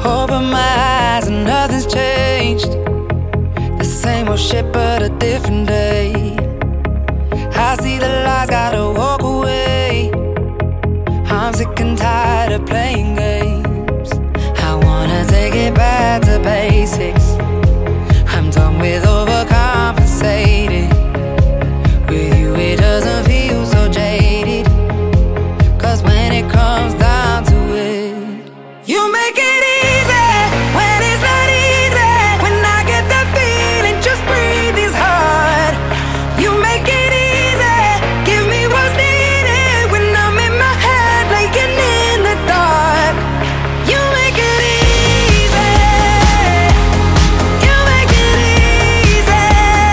Open my eyes and nothing's changed. The same old shit but a different day. I see the lights, gotta walk away. I'm sick and tired of playing games. I wanna take it back to basics. I'm done with overcompensating. With you it doesn't feel so jaded. Cause when it comes down to it, you make it easy when it's not easy. When I get that feeling, just breathe is hard. You make it easy, give me what's needed. When I'm in my head, laying in the dark. You make it easy. You make it easy.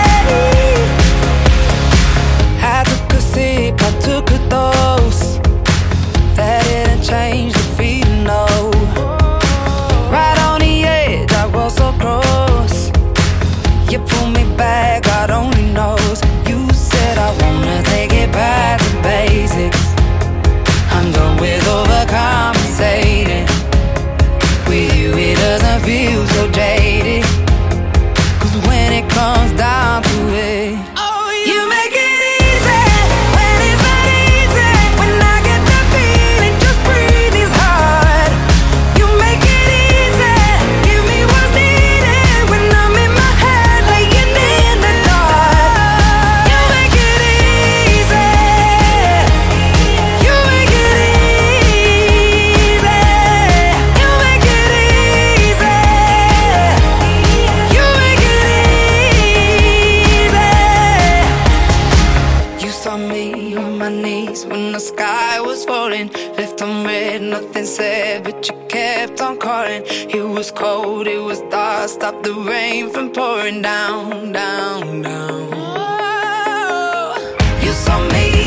I took a sip, I took a dose. That didn't change the feeling, no. Right on the edge, I was so close. You pulled me back, God only knows. You said I wanna take it back to basics. I'm done with overcompensating. With you it doesn't feel so jaded. Cause when it comes down to it, you make it easy when it's not easy. When I get that feeling, just breathe is hard. You make it easy, give me what's needed. When I'm in my head, laying in the dark. You make it easy. You make it easy. You make it easy. You make it easy. You saw me on my knees when the sky was falling. Left on red, nothing said, but you kept on calling. It was cold, it was dark, stopped the rain from pouring down, down, down. You saw me